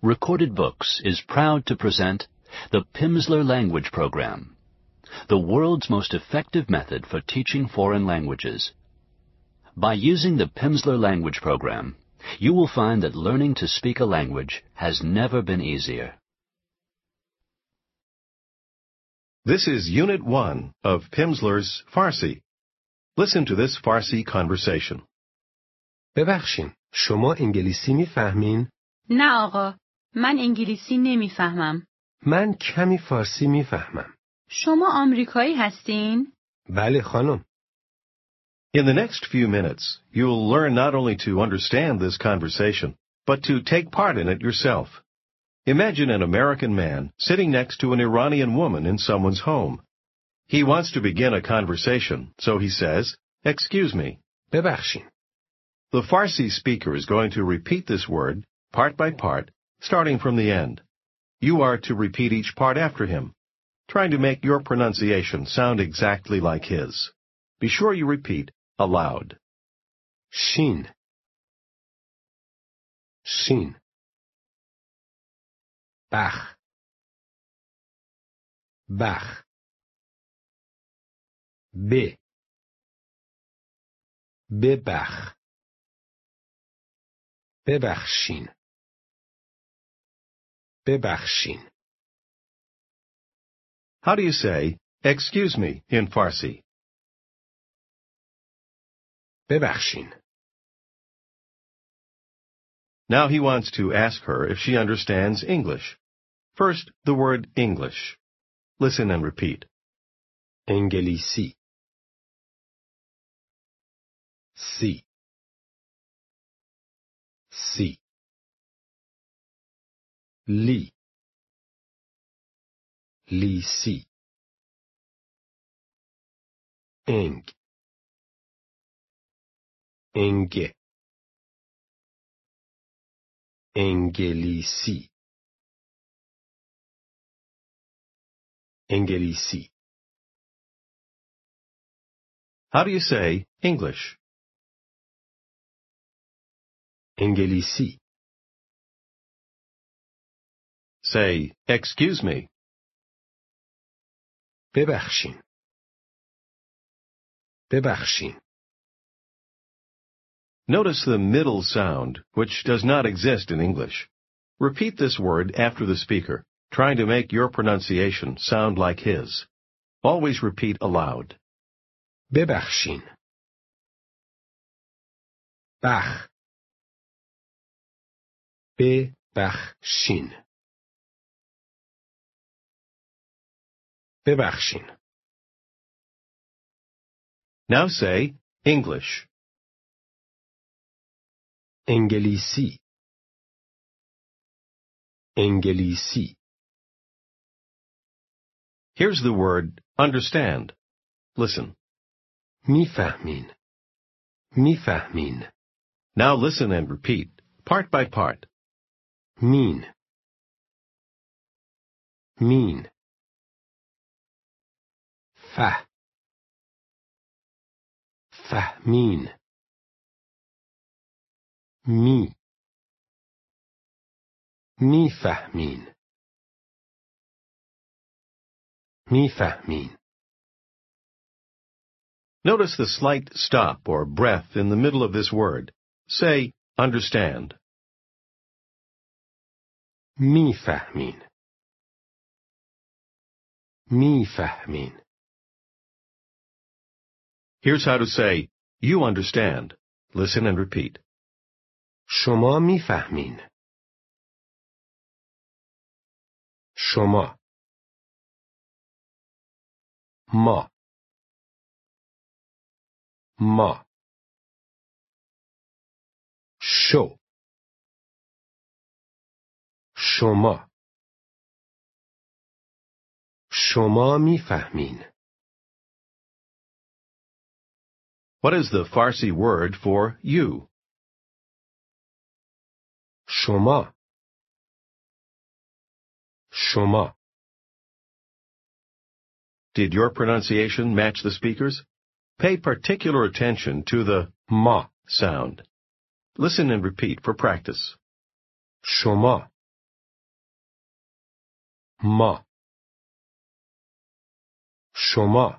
Recorded Books is proud to present the Pimsleur Language Program, the world's most effective method for teaching foreign languages. By using the Pimsleur Language Program, you will find that learning to speak a language has never been easier. This is Unit 1 of Pimsleur's Farsi. Listen to this Farsi conversation. ببخشین، شما انگلیسی میفهمین؟ نه آقا، من انگلیسی نمیفهمم. من کمی فارسی میفهمم. شما آمریکایی هستین؟ بله خانم. In the next few minutes, you'll learn not only to understand this conversation, but to take part in it yourself. Imagine an American man sitting next to an Iranian woman in someone's home. He wants to begin a conversation, so he says, "Excuse me." ببخشین. The Farsi speaker is going to repeat this word, part by part, starting from the end. You are to repeat each part after him, trying to make your pronunciation sound exactly like his. Be sure you repeat aloud. شین. شین. بخ. بخ. ب. ببخ. ببخشین. ببخشین. How do you say, "Excuse me," in Farsi? ببخشین. Now he wants to ask her if she understands English. First, the word English. Listen and repeat. انگلیسی. سی. سی. لی. لیسی. انگ. انگه. انگلیسی. انگلیسی. How do you say English? انگلیسی. Say, "Excuse me." ببخشین. ببخشین. Notice the middle sound, which does not exist in English. Repeat this word after the speaker, trying to make your pronunciation sound like his. Always repeat aloud. ببخشین. بخ. ببخشین. ببخشین. Now say English. انگلیسی. انگلیسی. Here's the word understand. Listen. میفهمین. میفهمین. Now listen and repeat, part by part. مین. مین. فه. فهمین. می. میفهمین. میفهمین. Notice the slight stop or breath in the middle of this word. Say, understand. میفهمین. میفهمین. Here's how to say, you understand. Listen and repeat. شما میفهمین. شما. ما. ما. شو. شما. شما میفهمین. What is the Farsi word for you? شما. شما. Did your pronunciation match the speaker's? Pay particular attention to the ما. sound. Listen and repeat for practice. شما. ما شما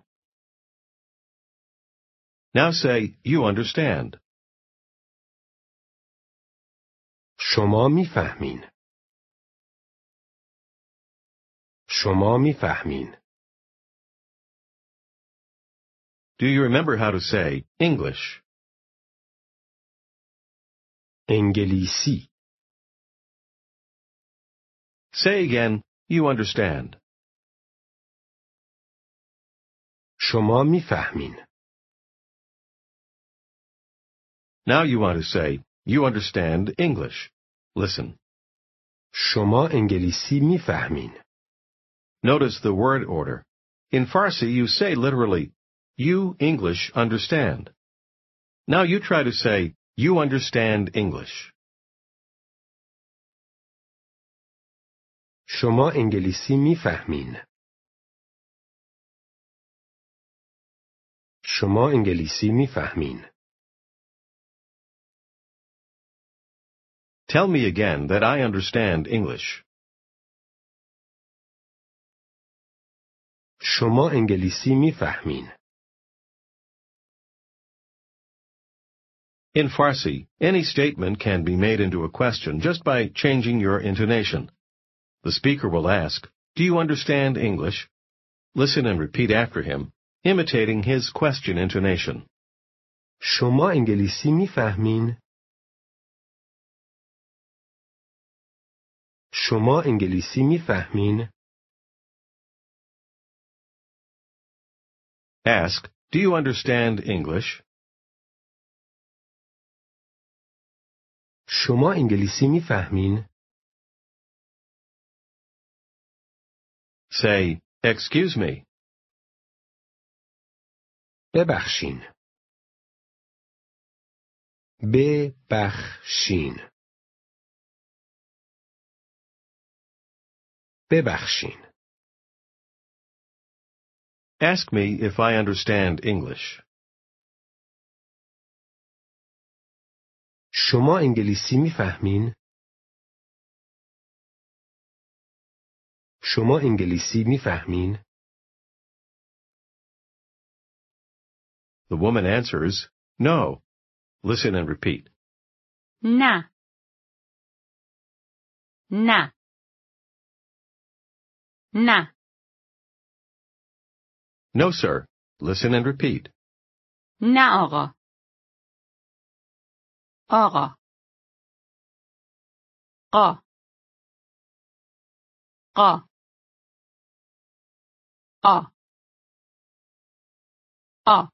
Now say, you understand. شما میفهمین شما میفهمین Do you remember how to say English? انگلیسی Say again, you understand. شما میفهمین Now you want to say, you understand English. Listen. شما انگلیسی میفهمین Notice the word order. In Farsi, you say literally, you English understand. Now you try to say, you understand English. شما انگلیسی میفهمین شما انگلیسی میفهمین Tell me again that I understand English. شما انگلیسی میفهمین In Farsi, any statement can be made into a question just by changing your intonation. The speaker will ask, do you understand English? Listen and repeat after him, imitating his question intonation. شما انگلیسی میفهمین شما انگلیسی میفهمین Ask, do you understand English? شما انگلیسی میفهمین Say, excuse me. ببخشین ببخشین ببخشین Ask me if I understand English. شما انگلیسی میفهمین شما انگلیسی میفهمین The woman answers, no. Listen and repeat. نه. نه. نه. No, sir. Listen and repeat. نه آقا. آقا. قا. قا. آ. آ.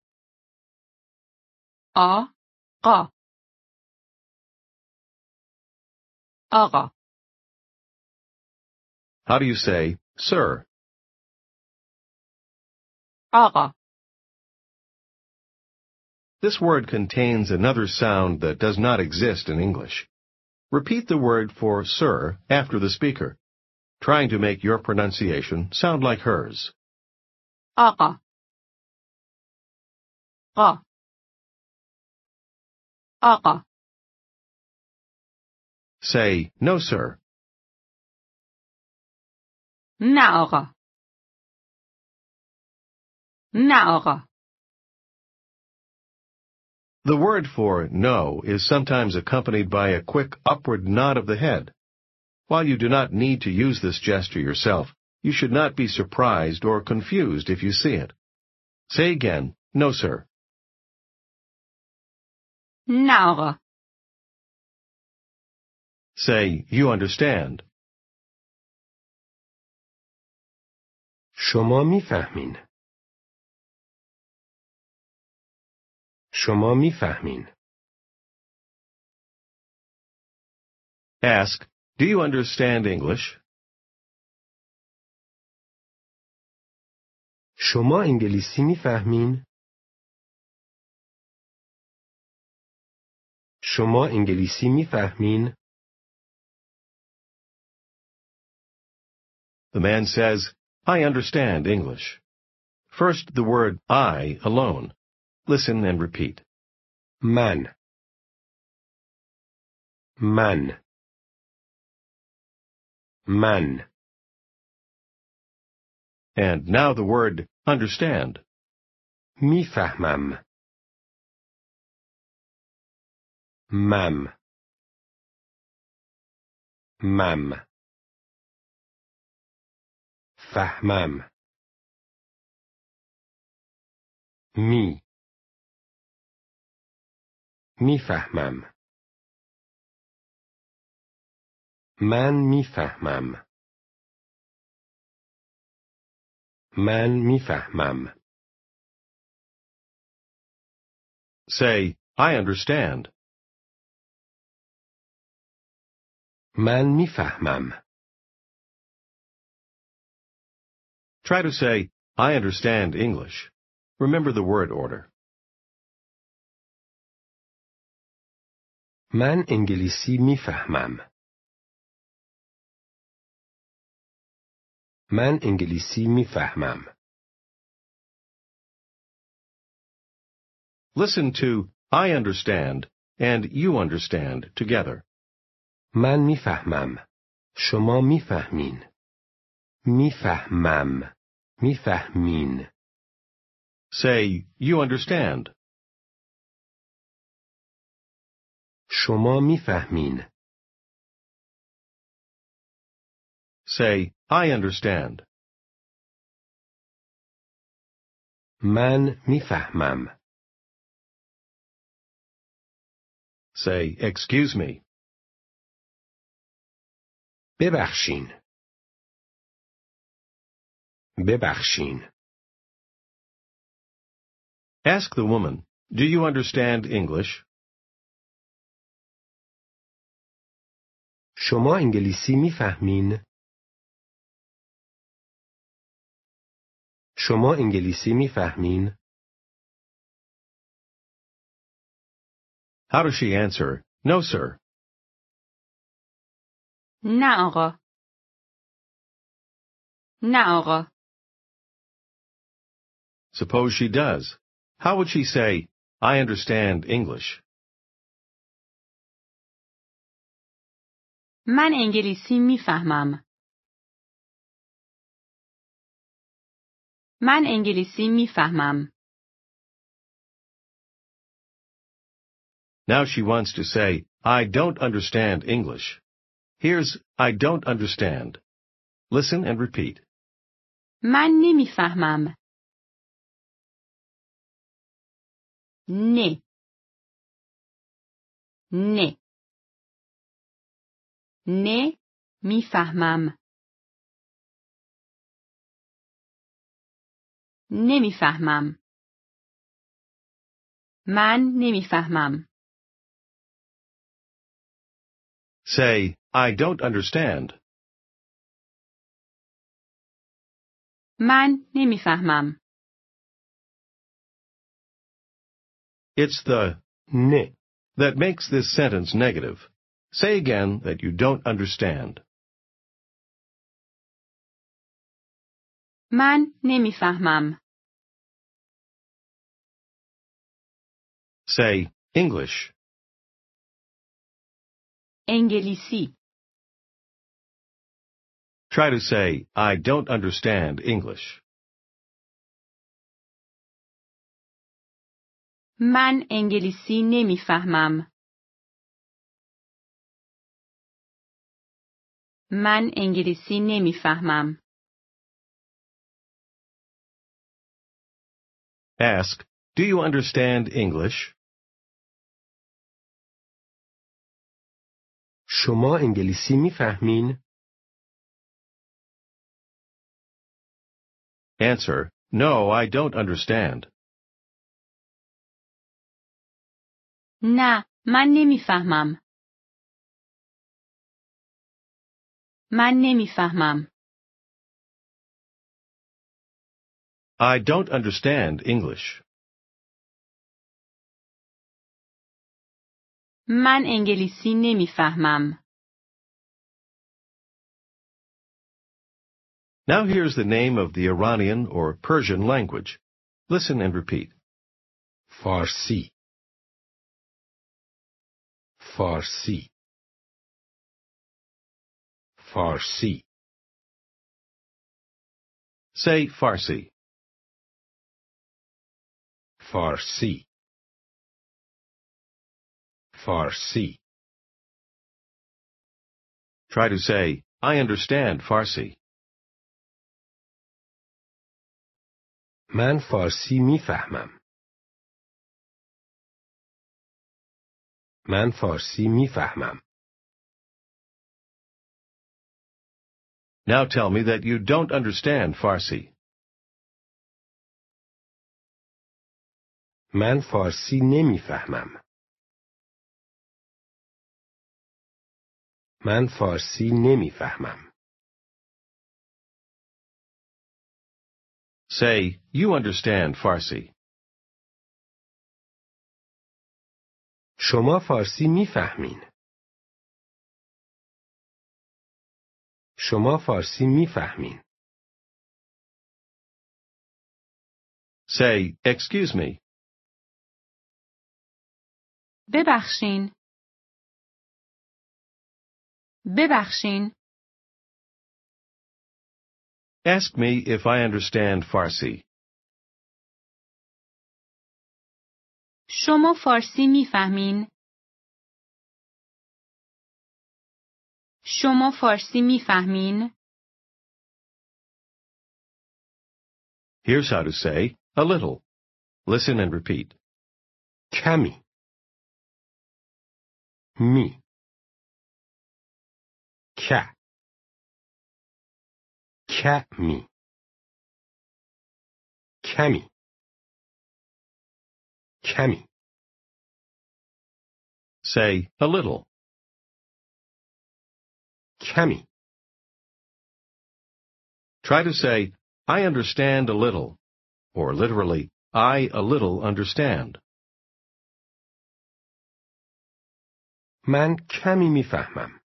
آ. قا. آقا. How do you say, sir? آقا. This word contains another sound that does not exist in English. Repeat the word for sir after the speaker, trying to make your pronunciation sound like hers. آقا. قا. آقا. Say, no, sir. نه آقا. نه آقا. The word for no is sometimes accompanied by a quick upward nod of the head. While you do not need to use this gesture yourself, you should not be surprised or confused if you see it. Say again, no, sir. نه آقا. Say, you understand. شما میفهمین شما میفهمین Ask, do you understand English? شما انگلیسی میفهمین شما انگلیسی میفهمین The man says, I understand English. First, the word I alone. Listen and repeat. من من من And now the word understand. میفهمم. مم. مم. فهمم. میفهمم. من میفهمم. من میفهمم. Say, I understand. من میفهمم. Try to say, I understand English. Remember the word order. من انگلیسی میفهمم. من انگلیسی میفهمم. Listen to I understand and you understand together. من میفهمم. شما میفهمین. میفهمم. میفهمین. Say, you understand. شما میفهمین. Say, I understand. من میفهمم. Say, excuse me. ببخشین. ببخشین. Ask the woman, do you understand English? شما انگلیسی میفهمین؟ شما انگلیسی میفهمین؟ How does she answer? No, sir. نه آقا. نه آقا. Suppose she does. How would she say, I understand English? من انگلیسی میفهمم. من انگلیسی میفهمم. Now she wants to say, I don't understand English. Here's I don't understand. Listen and repeat. من نمیفهمم. نه. نه. نه میفهمم. نمیفهمم. من نمیفهمم. Say, I don't understand. من نمیفهمم. It's the نه. that makes this sentence negative. Say again that you don't understand. من نمیفهمم. Say, English. انگلیسی. Try to say, I don't understand English. من انگلیسی نمیفهمم. من انگلیسی نمیفهمم. Ask, do you understand English? شما انگلیسی میفهمین؟ Answer, no, I don't understand. نه، من نمیفهمم. من نمیفهمم. I don't understand English. من انگلیسی نمیفهمم. Now here's the name of the Iranian or Persian language. Listen and repeat. فارسی. فارسی. فارسی. Say Farsi. فارسی فارسی Try to say, I understand Farsi. من فارسی میفهمم. من فارسی میفهمم. Now tell me that you don't understand Farsi. من فارسی نمیفهمم. من فارسی نمیفهمم. Say, you understand Farsi. شما فارسی میفهمین. شما فارسی میفهمین. Say, excuse me. ببخشین. ببخشین. Ask me if I understand Farsi. شما فارسی میفهمین؟ شما فارسی میفهمین؟ Here's how to say, a little. Listen and repeat. کمی. می. که. کمی. کمی. کمی. Say, a little. کمی. Try to say, I understand a little, or literally, I a little understand. من کمی میفهمم.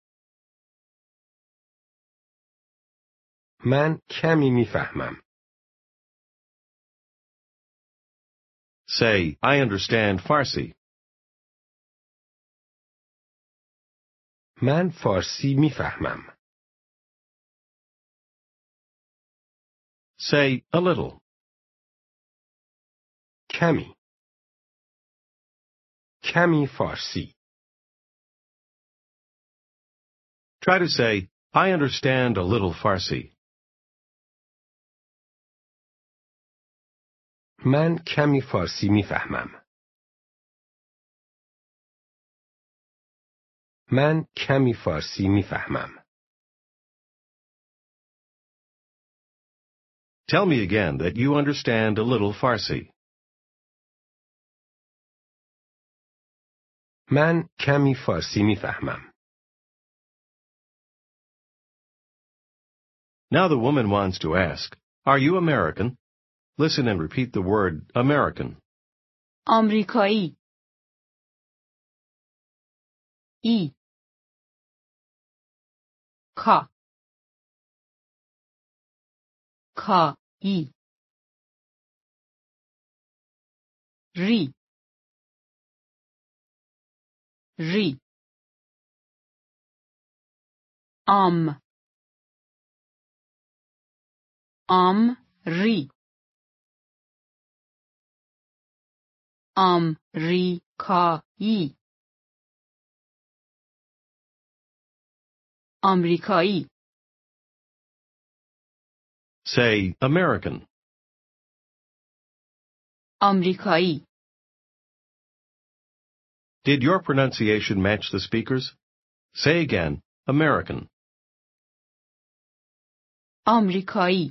من کمی میفهمم. Say, I understand Farsi. من فارسی میفهمم. Say, a little. کمی. کمی فارسی. Try to say, I understand a little Farsi. من کمی فارسی میفهمم. من کمی فارسی میفهمم. Tell me again that you understand a little Farsi. من کمی فارسی میفهمم. Now the woman wants to ask, are you American? Listen and repeat the word American. آمریکایی. ای. کا. کا. ای. ری. ری. آم. آم. ری. آمریکایی. آمریکایی. Say, American. آمریکایی. Did your pronunciation match the speaker's? Say again, American. آمریکایی.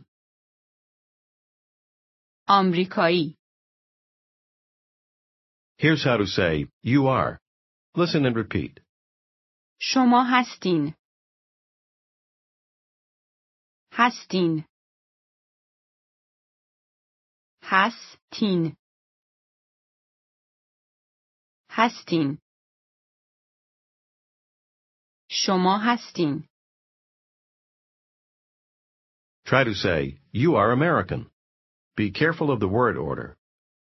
آمریکایی. Here's how to say, you are. Listen and repeat. شما هستین. هستین. هستین. هستین. شما هستین. Try to say, you are American. Be careful of the word order.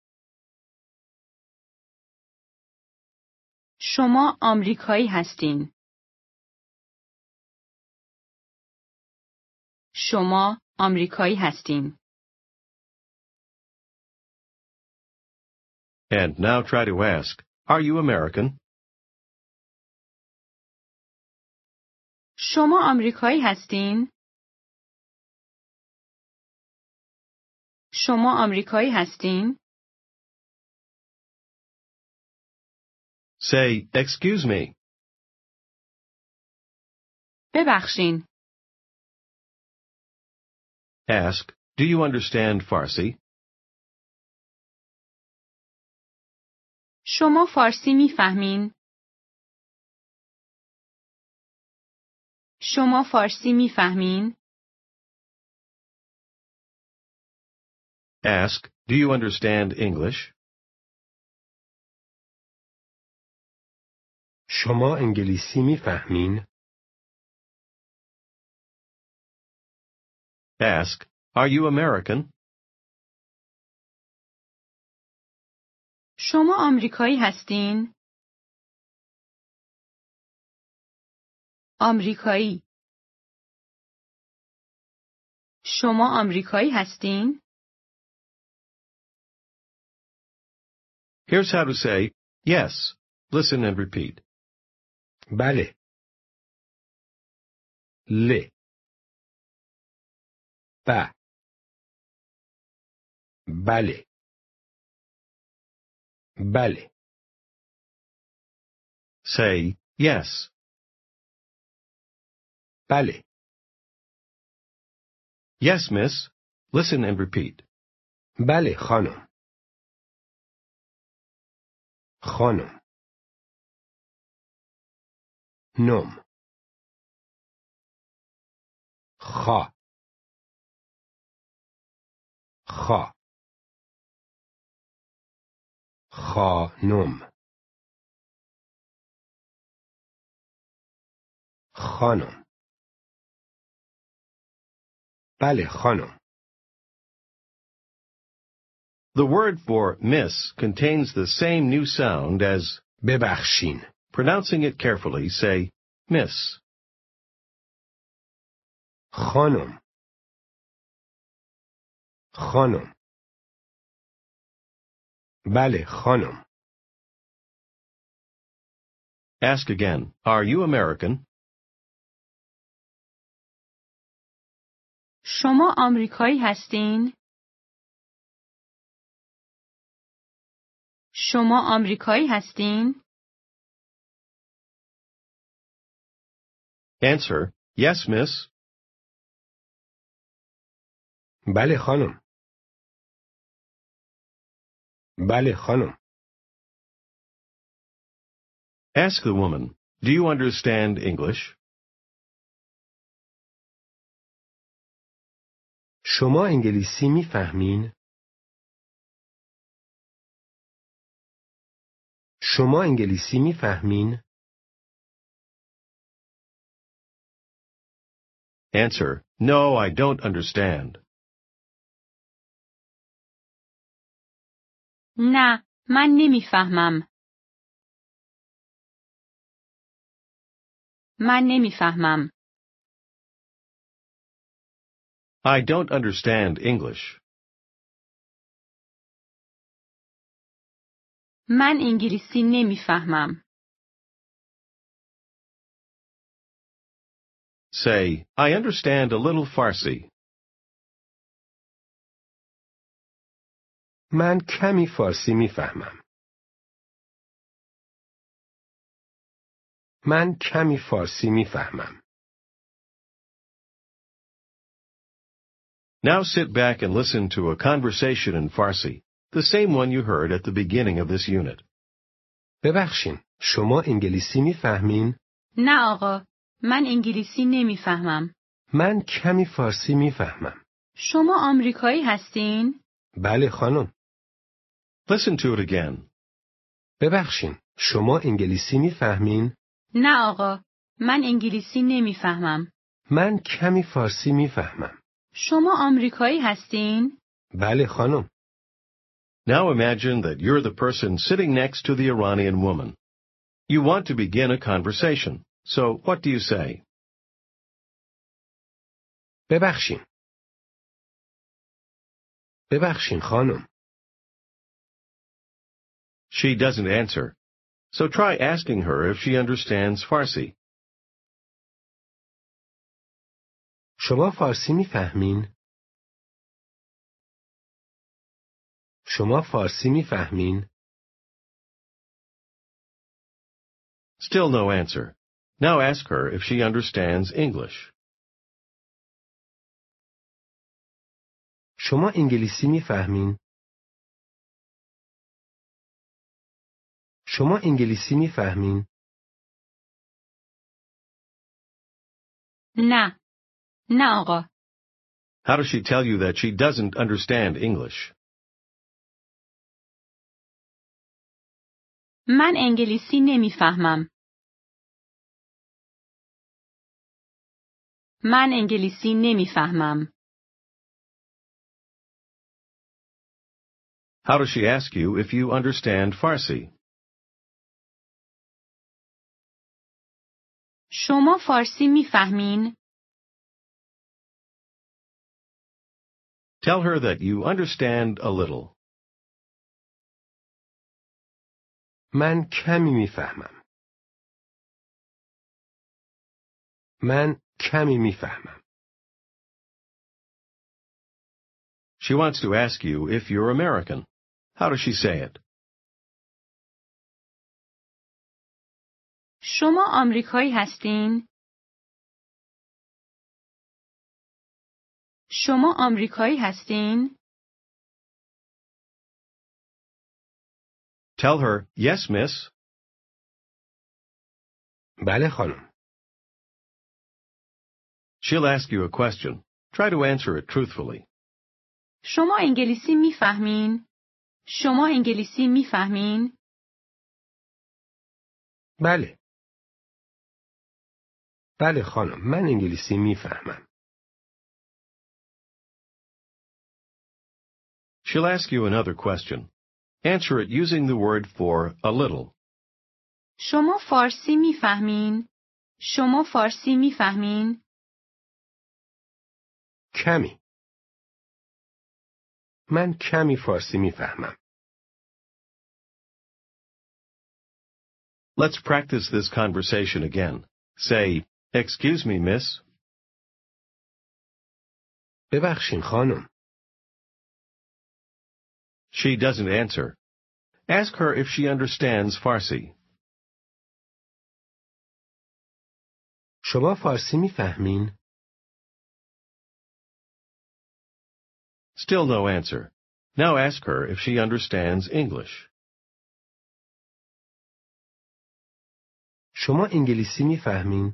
شما آمریکایی هستین. شما آمریکایی هستین. And now try to ask, are you American? شما آمریکایی هستین؟ شما آمریکایی هستین؟ Say, excuse me. ببخشین. Ask, do you understand Farsi? شما فارسی میفهمین؟ شما فارسی میفهمین؟ Ask, do you understand English? شما انگلیسی میفهمین؟ Ask, are you American? شما آمریکایی هستین؟ آمریکایی. شما آمریکایی هستین؟ Here's how to say, yes. Listen and repeat. بله. ل. ب. بله. بله. Say, yes. بله. Yes, miss. Listen and repeat. بله خانم. خانم. نم. خا. خا. خانم. خانم. بله خانم. The word for miss contains the same new sound as, ببخشین. pronouncing it carefully, say, miss. خانم. خانم. بله خانم. Ask again, are you American? شما آمریکایی هستین؟ شما آمریکایی هستین؟ Answer, yes, miss. بله خانم. بله خانم. Ask the woman, do you understand English? شما انگلیسی میفهمین؟ شما انگلیسی میفهمین؟ Answer, no, I don't understand. نه، من نمیفهمم. من نمیفهمم. I don't understand English. من انگلیسی نمیفهمم. Say, I understand a little Farsi. من کمی فارسی میفهمم. من کمی فارسی میفهمم. Now sit back and listen to a conversation in Farsi, the same one you heard at the beginning of this unit. ببخشین، شما انگلیسی میفهمین؟ نه آقا، من انگلیسی نمیفهمم. من کمی فارسی میفهمم. شما آمریکایی هستین؟ بله خانم. Listen to it again. ببخشین، شما انگلیسی میفهمین؟ نه آقا، من انگلیسی نمیفهمم. من کمی فارسی میفهمم. شما آمریکایی هستین؟ بله خانم. Now imagine that you're the person sitting next to the Iranian woman. You want to begin a conversation. So what do you say? ببخشین. ببخشین خانم. She doesn't answer. So try asking her if she understands Farsi. شما فارسی میفهمین؟ شما فارسی میفهمین؟ Still no answer. Now ask her if she understands English. شما انگلیسی میفهمین؟ شما انگلیسی میفهمین؟ نه. نه آقا. How does she tell you that she doesn't understand English? من انگلیسی نمیفهمم. من انگلیسی نمیفهمم. How does she ask you if you understand Farsi? شما فارسی میفهمین؟ Tell her that you understand a little. من کمی میفهمم. من کمی میفهمم. She wants to ask you if you're American. How does she say it? شما آمریکایی هستین؟ شما آمریکایی هستین؟ Tell her, yes, miss. بله خانم. She'll ask you a question. Try to answer it truthfully. شما انگلیسی میفهمین؟ شما انگلیسی میفهمین؟ بله. بله خانم، من انگلیسی میفهمم. She'll ask you another question. Answer it using the word for a little. شما فارسی میفهمین؟ شما فارسی میفهمین؟ کمی. من کمی فارسی میفهمم. Let's practice this conversation again. Say, excuse me, miss. ببخشین خانم. She doesn't answer. Ask her if she understands Farsi. شما فارسی میفهمین؟ Still no answer. Now ask her if she understands English. شما انگلیسی میفهمین؟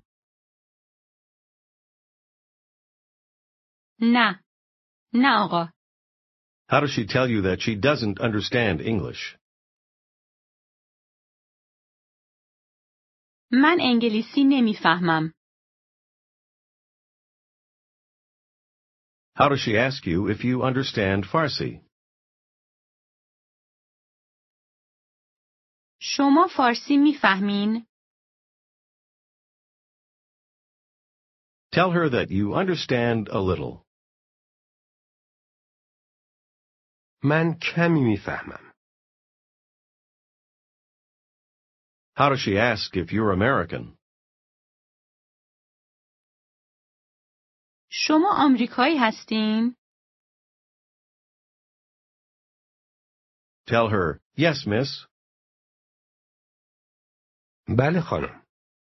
نه. نه آقا. How does she tell you that she doesn't understand English? من انگلیسی نمیفهمم. How does she ask you if you understand Farsi? شما فارسی میفهمین؟ Tell her that you understand a little. من کمی میفهمم. How does she ask if you're American? شما آمریکایی هستین؟ Tell her, yes, miss. بله خانم.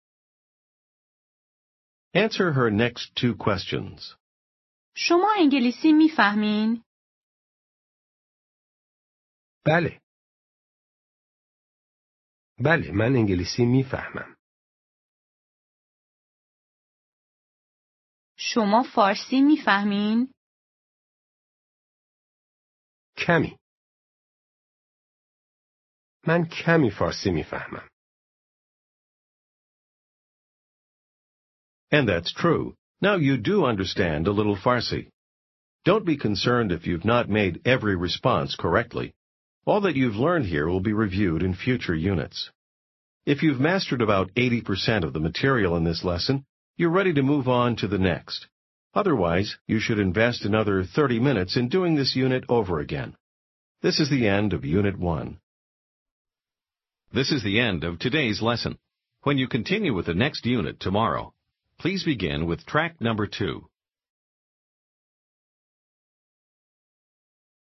Answer her next two questions. شما انگلیسی میفهمین؟ بله. بله، من انگلیسی میفهمم. شما فارسی میفهمین؟ کمی. من کمی فارسی میفهمم. And that's true. Now you do understand a little Farsi. Don't be concerned if you've not made every response correctly. All that you've learned here will be reviewed in future units. If you've mastered about 80% of the material in this lesson, you're ready to move on to the next. Otherwise, you should invest another 30 minutes in doing this unit over again. This is the end of Unit 1. This is the end of today's lesson. When you continue with the next unit tomorrow, please begin with track number 2.